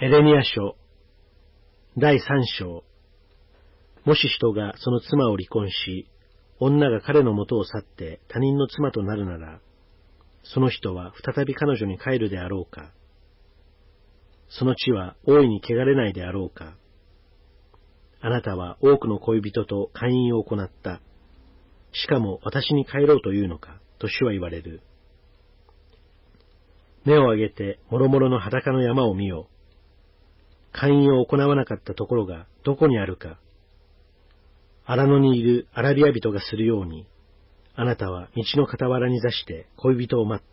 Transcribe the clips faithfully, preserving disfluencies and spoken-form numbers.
エレミヤ書だいさん章。もし人がその妻を離婚し、女が彼の元を去って他人の妻となるなら、その人は再び彼女に帰るであろうか。その地は大いに汚れないであろうか。あなたは多くの恋人と姦淫を行った。しかも私に帰ろうというのか、と主は言われる。目を上げて諸々の裸の山を見よ。姦淫を行わなかったところがどこにあるか。荒野にいるアラビア人がするように、あなたは道の傍らに座して恋人を待った。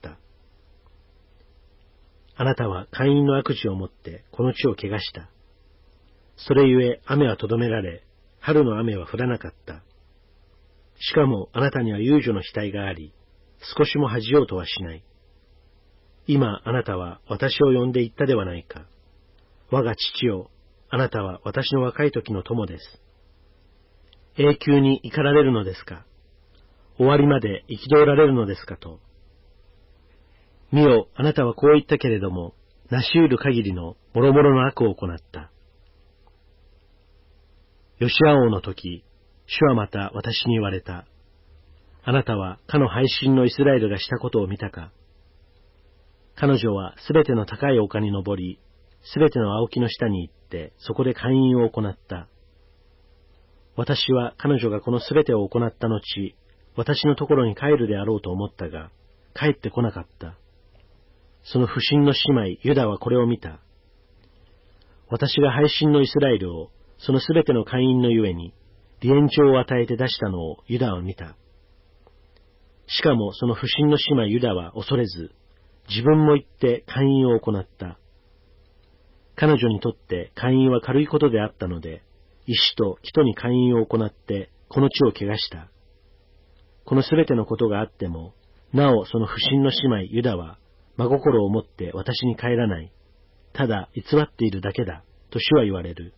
あなたは姦淫の悪事をもってこの地を汚した。それゆえ雨はとどめられ、春の雨は降らなかった。しかもあなたには遊女の額があり、少しも恥じようとはしない。今あなたは私を呼んで言ったではないか。我が父よ、あなたは私の若い時の友です。永久に怒られるのですか。終わりまで憤られるのですかと。見よ、あなたはこう言ったけれども、なし得る限りの諸々の悪を行った。ヨシア王の時、主はまた私に言われた。あなたはかの背信のイスラエルがしたことを見たか。彼女はすべての高い丘に登り、すべての青木の下に行って、そこで姦淫を行った。私は彼女がこのすべてを行った後、私のところに帰るであろうと思ったが、帰ってこなかった。その不信の姉妹ユダはこれを見た。私が背信のイスラエルを、そのすべての姦淫のゆえに、離縁状を与えて出したのをユダは見た。しかもその不信の姉妹ユダは恐れず、自分も行って姦淫を行った。彼女にとって姦淫は軽いことであったので、石と木に姦淫を行ってこの地を汚した。このすべてのことがあっても、なおその不信の姉妹ユダは真心を持って私に帰らない。ただ偽っているだけだ、と主は言われる。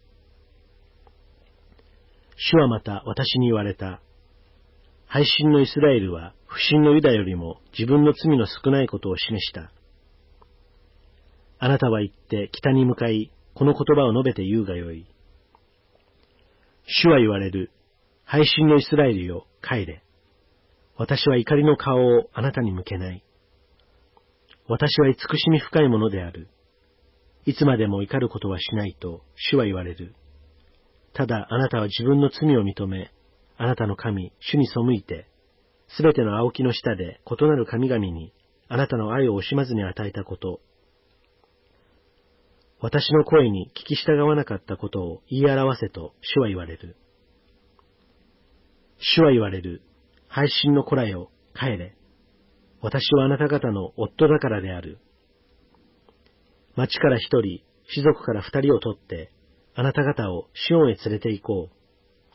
主はまた私に言われた。背信のイスラエルは不信のユダよりも自分の罪の少ないことを示した。あなたは行って北に向かい、この言葉を述べて言うがよい。主は言われる。背信のイスラエルよ、帰れ。私は怒りの顔をあなたに向けない。私は慈しみ深いものである。いつまでも怒ることはしないと主は言われる。ただあなたは自分の罪を認め、あなたの神、主に背いて、すべての青木の下で異なる神々にあなたの愛を惜しまずに与えたこと、私の声に聞き従わなかったことを言い表せと主は言われる。主は言われる。背信の子らよ、帰れ。私はあなた方の夫だからである。町から一人、士族から二人を取って、あなた方をシオンへ連れて行こう。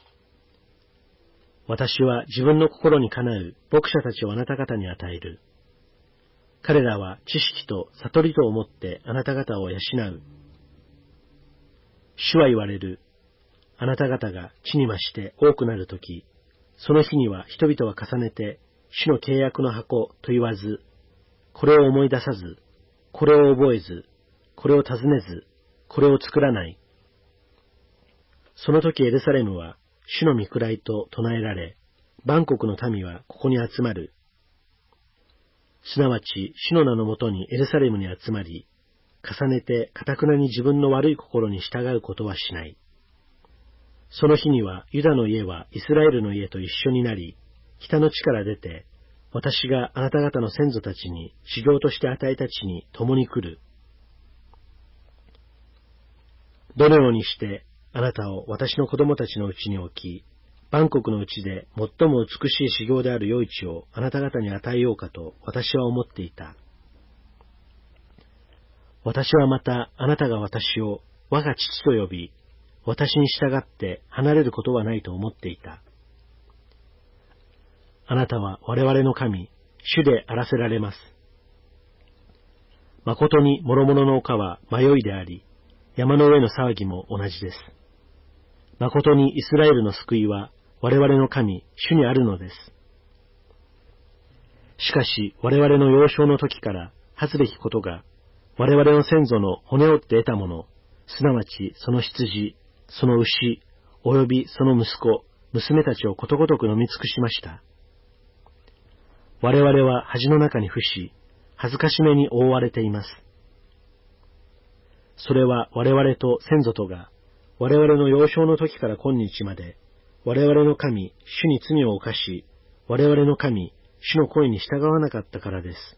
私は自分の心にかなう牧者たちをあなた方に与える。彼らは知識と悟りとをもってあなた方を養う。主は言われる。あなた方が地に増して多くなるとき、その日には人々は重ねて、主の契約の箱と言わず、これを思い出さず、これを覚えず、これを尋ねず、これを作らない。その時エルサレムは主の御位と唱えられ、万国の民はここに集まる。すなわち主の名のもとにエルサレムに集まり、重ねて堅くなに自分の悪い心に従うことはしない。その日にはユダの家はイスラエルの家と一緒になり、北の地から出て、私があなた方の先祖たちに修行として与えた地に共に来る。どのようにしてあなたを私の子供たちのうちに置き、万国のうちで最も美しい修行である良い地をあなた方に与えようかと私は思っていた。私はまたあなたが私を我が父と呼び、私に従って離れることはないと思っていた。あなたは我々の神、主であらせられます。誠に諸々の丘は迷いであり、山の上の騒ぎも同じです。誠にイスラエルの救いは我々の神、主にあるのです。しかし我々の幼少の時から恥ずべきことが、我々の先祖の骨折って得たもの、 すなわちその羊、その牛、およびその息子、娘たちをことごとく飲み尽くしました。我々は恥の中に伏し、恥ずかしめに覆われています。それは我々と先祖とが、我々の幼少の時から今日まで、我々の神、主に罪を犯し、我々の神、主の声に従わなかったからです。